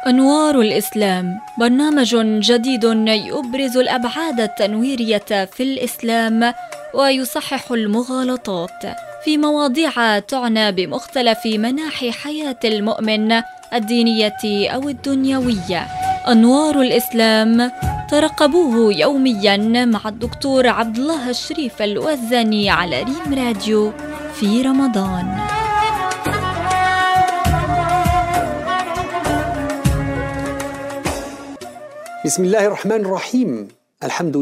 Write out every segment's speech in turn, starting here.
أنوار الإسلام برنامج جديد يبرز الأبعاد التنويرية في الإسلام ويصحح المغالطات في مواضيع تعنى بمختلف مناحي حياة المؤمن الدينية أو الدنيوية. أنوار الإسلام ترقبوه يوميا مع الدكتور عبد الله الشريف الوزاني على ريم راديو في رمضان. بسم الله الرحمن الرحيم. الحمد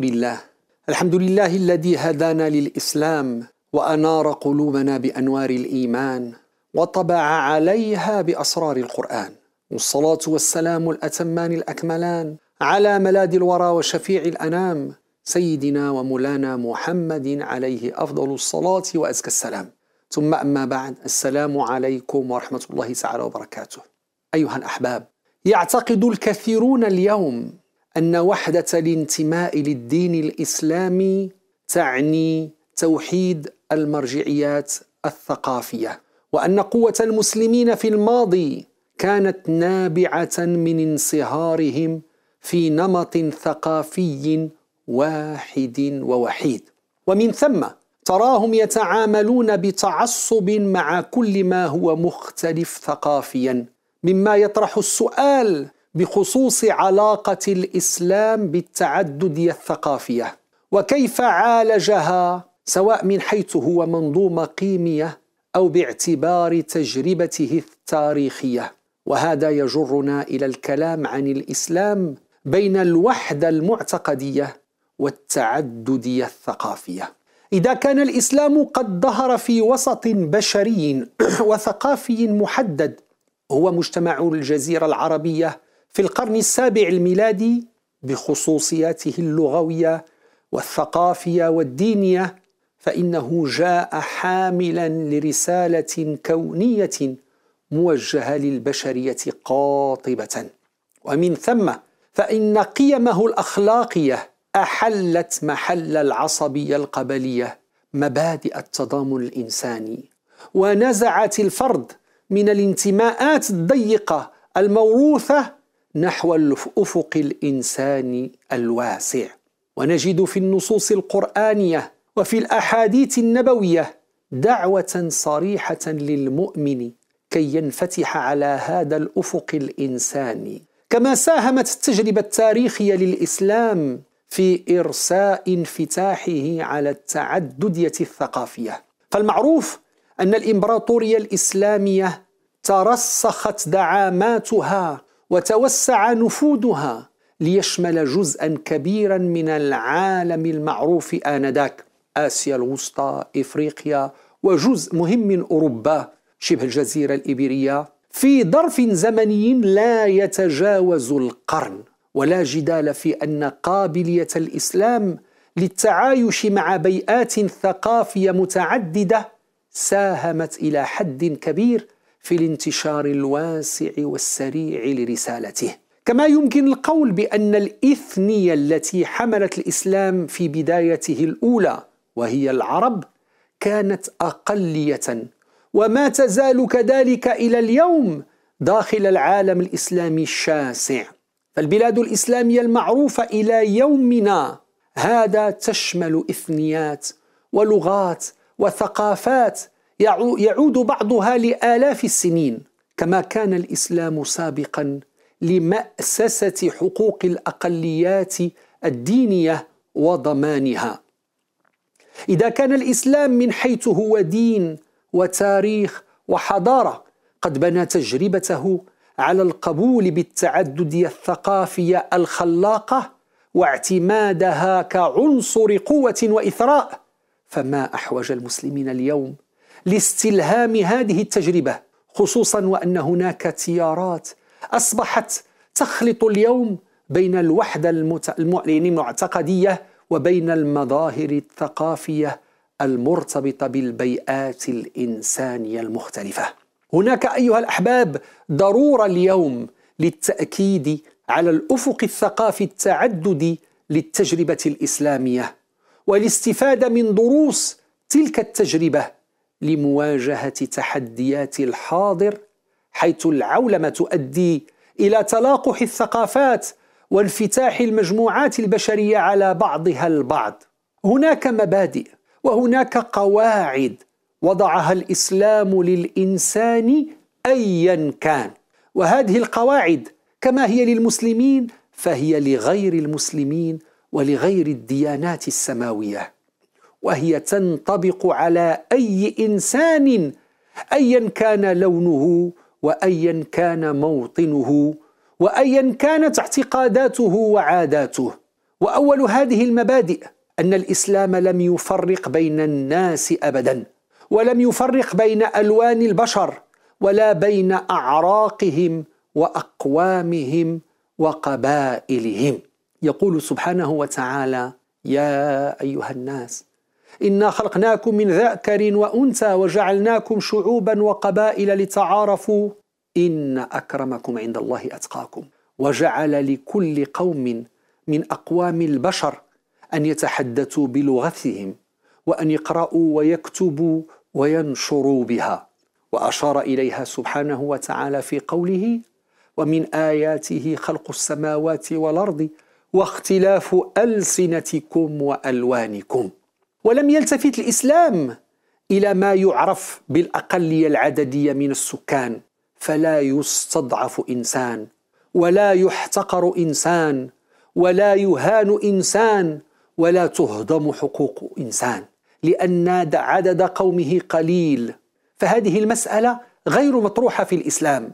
لله الذي هدانا للإسلام وأنار قلوبنا بأنوار الإيمان وطبع عليها بأسرار القرآن، والصلاة والسلام الأتمان الأكملان على ملاذ الورى وشفيع الأنام سيدنا ومولانا محمد عليه أفضل الصلاة وأزكى السلام، ثم أما بعد، السلام عليكم ورحمة الله تعالى وبركاته. أيها الأحباب، يعتقد الكثيرون اليوم أن وحدة الانتماء للدين الإسلامي تعني توحيد المرجعيات الثقافية، وأن قوة المسلمين في الماضي كانت نابعة من انصهارهم في نمط ثقافي واحد ووحيد، ومن ثم تراهم يتعاملون بتعصب مع كل ما هو مختلف ثقافيا، مما يطرح السؤال بخصوص علاقة الإسلام بالتعددية الثقافية، وكيف عالجها سواء من حيث هو منظومة قيمية أو باعتبار تجربته التاريخية. وهذا يجرنا إلى الكلام عن الإسلام بين الوحدة المعتقدية والتعددية الثقافية. إذا كان الإسلام قد ظهر في وسط بشري وثقافي محدد هو مجتمع الجزيرة العربية في القرن السابع الميلادي بخصوصياته اللغوية والثقافية والدينية، فإنه جاء حاملا لرسالة كونية موجهة للبشرية قاطبة، ومن ثم فإن قيمه الأخلاقية أحلت محل العصبية القبلية مبادئ التضامن الإنساني، ونزعت الفرد من الانتماءات الضيقة الموروثة نحو الأفق الإنساني الواسع. ونجد في النصوص القرآنية وفي الأحاديث النبوية دعوة صريحة للمؤمن كي ينفتح على هذا الأفق الإنساني، كما ساهمت التجربة التاريخية للإسلام في إرساء انفتاحه على التعددية الثقافية. فالمعروف أن الإمبراطورية الإسلامية ترسخت دعاماتها وتوسع نفوذها ليشمل جزءا كبيرا من العالم المعروف آنذاك، آسيا الوسطى، إفريقيا، وجزء مهم من أوروبا شبه الجزيرة الإيبيرية، في ظرف زمني لا يتجاوز القرن. ولا جدال في أن قابلية الإسلام للتعايش مع بيئات ثقافية متعددة ساهمت إلى حد كبير في الانتشار الواسع والسريع لرسالته. كما يمكن القول بأن الإثنية التي حملت الإسلام في بدايته الأولى وهي العرب كانت أقلية، وما تزال كذلك إلى اليوم داخل العالم الإسلامي الشاسع. فالبلاد الإسلامية المعروفة إلى يومنا هذا تشمل إثنيات ولغات وثقافات يعود بعضها لآلاف السنين، كما كان الإسلام سابقا لمأسسة حقوق الأقليات الدينية وضمانها. إذا كان الإسلام من حيث هو دين وتاريخ وحضارة قد بنى تجربته على القبول بالتعددية الثقافية الخلاقة واعتمادها كعنصر قوة وإثراء، فما أحوج المسلمين اليوم لاستلهام هذه التجربة، خصوصا وأن هناك تيارات أصبحت تخلط اليوم بين الوحدة المعتقدية وبين المظاهر الثقافية المرتبطة بالبيئات الإنسانية المختلفة. هناك أيها الأحباب ضرورة اليوم للتأكيد على الأفق الثقافي التعددي للتجربة الإسلامية، والاستفادة من دروس تلك التجربة لمواجهة تحديات الحاضر، حيث العولمة تؤدي إلى تلاقح الثقافات وانفتاح المجموعات البشرية على بعضها البعض. هناك مبادئ وهناك قواعد وضعها الإسلام للإنسان أيا كان، وهذه القواعد كما هي للمسلمين فهي لغير المسلمين ولغير الديانات السماوية، وهي تنطبق على أي إنسان أيا كان لونه وأيا كان موطنه وأيا كانت اعتقاداته وعاداته. وأول هذه المبادئ أن الإسلام لم يفرق بين الناس أبدا، ولم يفرق بين ألوان البشر ولا بين أعراقهم وأقوامهم وقبائلهم. يقول سبحانه وتعالى: يا أيها الناس إنا خلقناكم من ذكر وأنثى وجعلناكم شعوبا وقبائل لتعارفوا إن أكرمكم عند الله أتقاكم، وجعل لكل قوم من أقوام البشر أن يتحدثوا بلغتهم وأن يقرأوا ويكتبوا وينشروا بها. وأشار إليها سبحانه وتعالى في قوله: ومن آياته خلق السماوات والأرض واختلاف ألسنتكم وألوانكم. ولم يلتفت الإسلام إلى ما يعرف بالأقلية العددية من السكان، فلا يستضعف إنسان ولا يحتقر إنسان ولا يهان إنسان ولا تهضم حقوق إنسان، لأن عدد قومه قليل. فهذه المسألة غير مطروحة في الإسلام،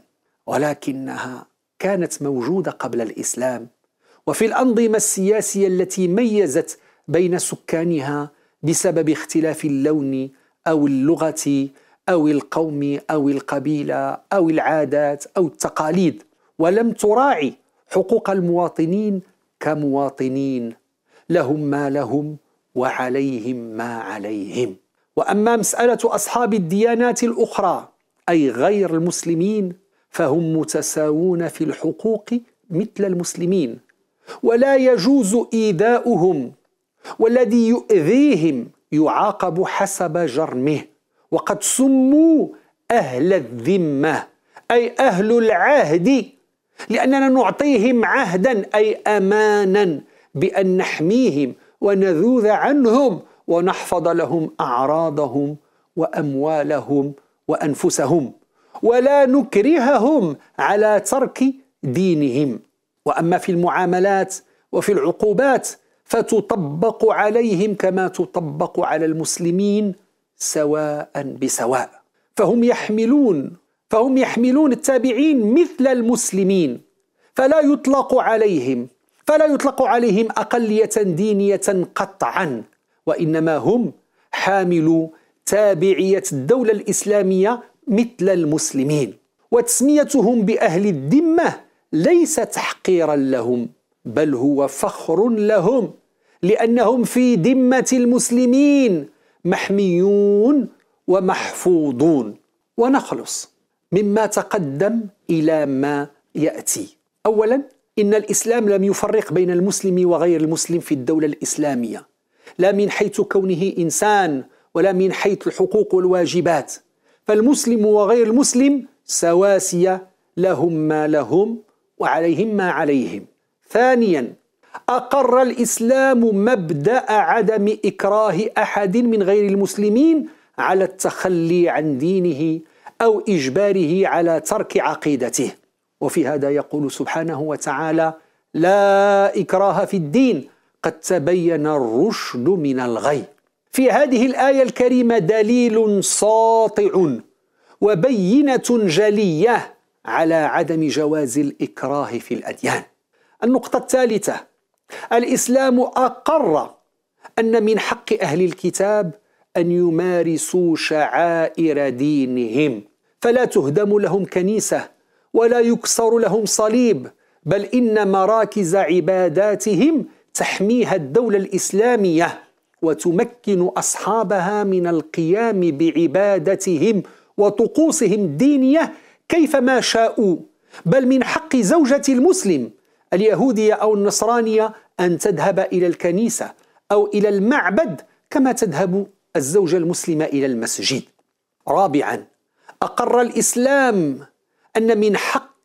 ولكنها كانت موجودة قبل الإسلام وفي الأنظمة السياسية التي ميزت بين سكانها بسبب اختلاف اللون أو اللغة أو القوم أو القبيلة أو العادات أو التقاليد، ولم تراعي حقوق المواطنين كمواطنين، لهم ما لهم وعليهم ما عليهم. وأما مسألة أصحاب الديانات الأخرى أي غير المسلمين فهم متساوون في الحقوق مثل المسلمين، ولا يجوز إيذاؤهم، والذي يؤذيهم يعاقب حسب جرمه. وقد سموا أهل الذمة أي أهل العهد، لأننا نعطيهم عهدا أي أمانا بأن نحميهم ونذوذ عنهم ونحفظ لهم أعراضهم وأموالهم وأنفسهم، ولا نكرههم على ترك دينهم. وأما في المعاملات وفي العقوبات فتطبق عليهم كما تطبق على المسلمين سواء بسواء، فهم يحملون التابعين مثل المسلمين، فلا يطلق عليهم أقلية دينية قطعا، وإنما هم حاملوا تابعية الدولة الإسلامية مثل المسلمين. وتسميتهم بأهل الذمة ليس تحقيرا لهم، بل هو فخر لهم، لأنهم في ذمة المسلمين محميون ومحفوظون. ونخلص مما تقدم إلى ما يأتي. أولا، إن الإسلام لم يفرق بين المسلم وغير المسلم في الدولة الإسلامية، لا من حيث كونه إنسان ولا من حيث الحقوق والواجبات، فالمسلم وغير المسلم سواسية، لهم ما لهم وعليهم ما عليهم. ثانيا، أقر الإسلام مبدأ عدم إكراه أحد من غير المسلمين على التخلي عن دينه أو إجباره على ترك عقيدته. وفي هذا يقول سبحانه وتعالى: لا إكراه في الدين قد تبين الرشد من الغي. في هذه الآية الكريمة دليل ساطع وبينة جلية على عدم جواز الإكراه في الأديان. النقطة الثالثة، الإسلام أقر أن من حق أهل الكتاب أن يمارسوا شعائر دينهم، فلا تهدم لهم كنيسة ولا يكسر لهم صليب، بل إن مراكز عباداتهم تحميها الدولة الإسلامية وتمكن أصحابها من القيام بعبادتهم وطقوسهم الدينية كيفما شاءوا. بل من حق زوجة المسلم اليهودية أو النصرانية أن تذهب إلى الكنيسة أو إلى المعبد كما تذهب الزوجة المسلمة إلى المسجد. رابعا، أقر الإسلام أن من حق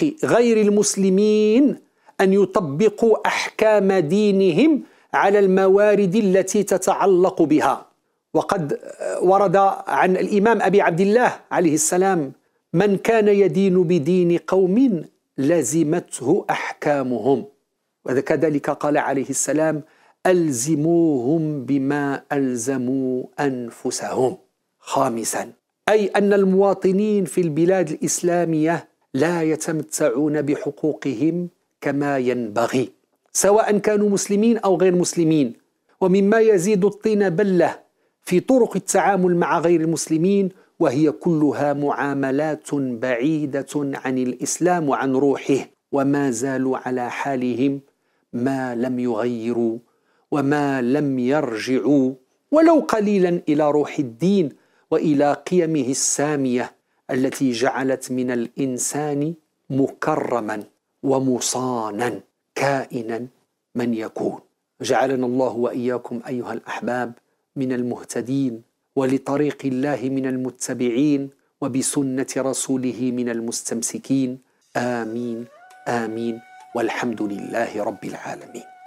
حق غير المسلمين أن يطبقوا أحكام دينهم على الموارد التي تتعلق بها. وقد ورد عن الإمام أبي عبد الله عليه السلام: من كان يدين بدين قوم لزمته أحكامهم. وكذلك قال عليه السلام: ألزموهم بما ألزموا أنفسهم. خامسا، أي أن المواطنين في البلاد الإسلامية لا يتمتعون بحقوقهم كما ينبغي، سواء كانوا مسلمين أو غير مسلمين. ومما يزيد الطين بلة في طرق التعامل مع غير المسلمين، وهي كلها معاملات بعيدة عن الإسلام وعن روحه، وما زالوا على حالهم ما لم يغيروا وما لم يرجعوا ولو قليلا إلى روح الدين وإلى قيمه السامية التي جعلت من الإنسان مكرما ومصانا كائنا من يكون. جعلنا الله وإياكم أيها الأحباب من المهتدين، ولطريق الله من المتبعين، وبسنة رسوله من المستمسكين. آمين آمين، والحمد لله رب العالمين.